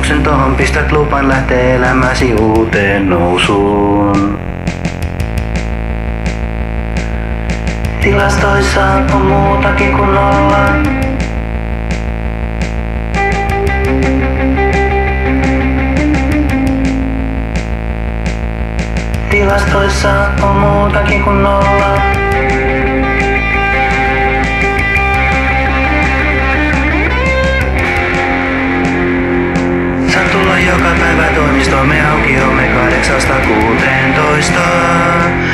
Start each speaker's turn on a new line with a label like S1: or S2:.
S1: Ajatuksen tohon pistät lupan lähtee elämäsi uuteen nousuun. Tilastoissa on muutakin kuin nolla. Tilastoissa on muutakin kuin nolla. Saan tulla joka päivä toimistoon, me auki me 8–16.